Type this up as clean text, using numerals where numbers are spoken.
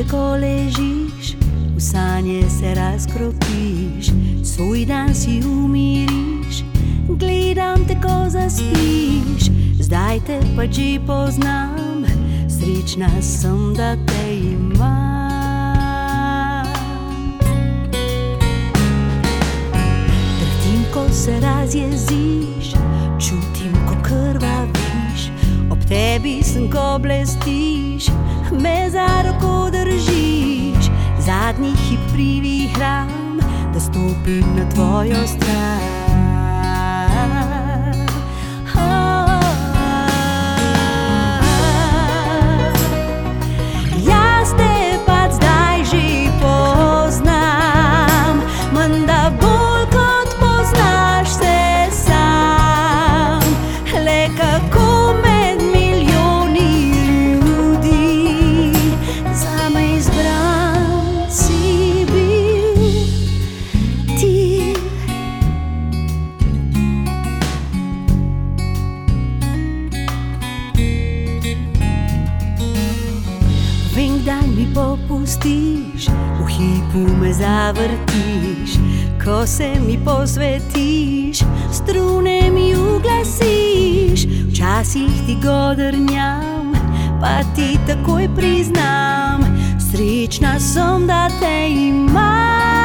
tako ležiš, v sanje se razkropiš, svoj dan si umiriš, gledam te, ko zaspiš. Zdaj te pa že poznam, srečna sem, da te imam. Drhtim, ko se razjeziš, čutim, ko krvaviš, ob tebi sem, ko blestiš, me za roko držiš. Zadnji hip privihram, da stopim na tvojo stran. Jaz te pa zdaj že poznam, menda bolj kot poznaš se sam. Le kako med milijoni ljudi zame izbran si bil ti. Vem, kdaj mi popustiš, v hipu me zavrtiš, ko se mi posvetiš, strune mi uglasiš. Včasih ti godrnjam, pa ti takoj priznam, srečna sem, da te imam.